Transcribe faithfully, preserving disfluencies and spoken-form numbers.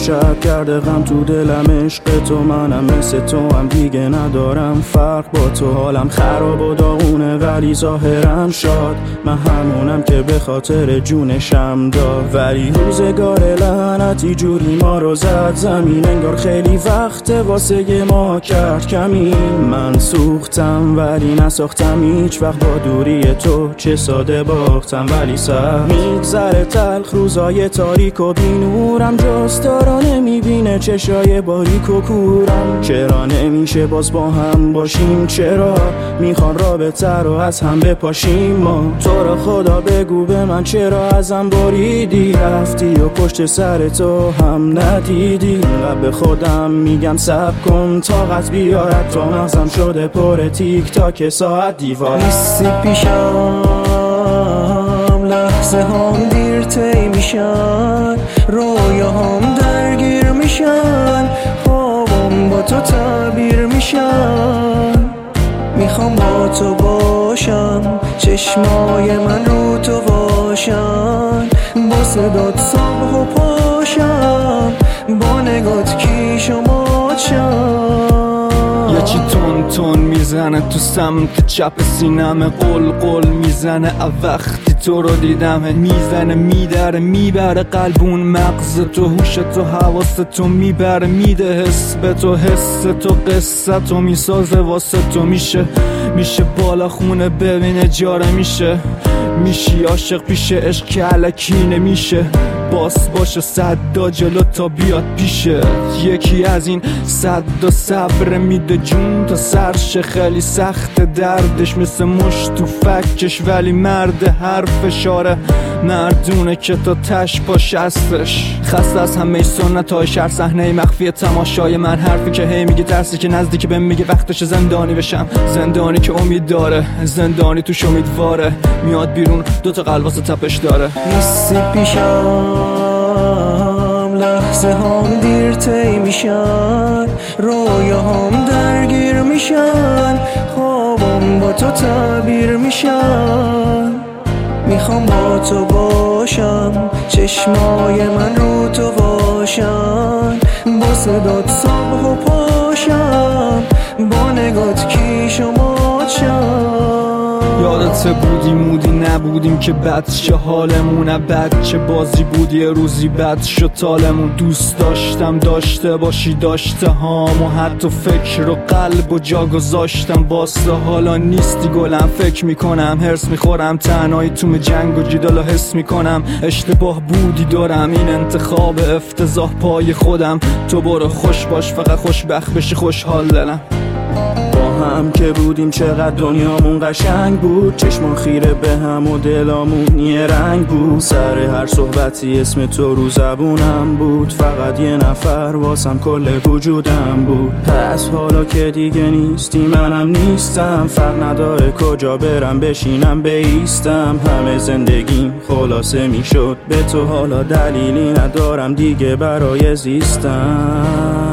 شب کرده غم تو دلم، عشق تو منم مثل تو هم دیگه ندارم فرق با تو. حالم خراب و داغونه ولی ظاهرم شاد، من همونم که به خاطر جونشم داد. ولی روزگار لعنتی جوری ما رو زد زمین، انگار خیلی وقت واسه ما کرد کمی. من سوختم ولی نساختم هیچ وقت با دوری تو، چه ساده باختم ولی سر میگذره تلخ روزای تاریک و بینورم، جز تو رو نمیبینه چشای باریک و کورم. چرا نمیشه باز با هم باشیم؟ چرا میخوان رابطه رو از هم بپاشیم ما؟ تو رو خدا بگو به من چرا ازم بریدی؟ رفتی و پشت سر تو هم ندیدی. به خودم میگم صبر کن طاقت بیارد، تو مغزم شده پر تیک تاک ساعت دیوار. نیستی پیشم لحظه هم دیر طی میشن، رویاهام درگیر میشن، خوابم با تو تعبیر میشن. میخوام با تو باشم، چشمای من رو تو باشن، با صدات صبح و پاشم، با نگات کیش و ماتشم. یه چی تون تون میزنه تو سمت چپ سینم، قل قل میزنه وقتی تو رو دیدم. میزنه میدره میبره قلبون مغز تو، هوش تو حواس تو میبره میده حس به تو، حس تو قصه تو میسازه واسه تو. میشه میشه بالا خونه ببینه جاره، میشه میشی عاشق پیش عشق که علکی نمیشه. باس باشه صدا جلو تا بیاد پیشه، یکی از این صدا صبر میده جون تا سرش خیلی سخت دردش، مثل مشت تو فکش ولی مرد هر فشاره مردونه که تا تش پاش هستش. خسته از همه سنت های شهر، صحنه مخفی تماشای من، حرفی که هی میگه ترسی که نزدیک بهم میگه وقتش زندانی بشم. زندانی که امید داره، زندانی توش امیدواره، میاد بیرون دوتا قلب واسه تپش داره. نیستی پیشم لحظه هم دیر طی میشن، رویاهام درگیر میشن، خوابم با تو تعبیر میشن. میخوام با تو باشم، چشمای من رو تو باشن، با صدات صبح و پاشم، با نگات کیش و ماتشم. یادت بودی مودی نبودیم که بد چه حالمونه، بد چه بازی بود یه روزی بد شد تالمون. دوست داشتم داشته باشی داشته هام، و حتی فکر و قلب و جا گذاشتم واسه حالا نیستی گلم. فکر میکنم هرس میخورم، تنهایی توم جنگ و جدال حس میکنم. اشتباه بودی دارم این انتخاب افتضاح پای خودم. تو برو خوش باش فقط خوشبخت بشی خوشحال دلم. هم که بودیم چقدر دنیامون قشنگ بود، چشمان خیره به هم و دلامون یه رنگ بود. سر هر صحبتی اسم تو رو زبونم بود، فقط یه نفر واسم کل وجودم بود. پس حالا که دیگه نیستی منم نیستم، فرق نداره کجا برم بشینم بیستم. همه زندگیم خلاصه میشد به تو، حالا دلیلی ندارم دیگه برای زیستم.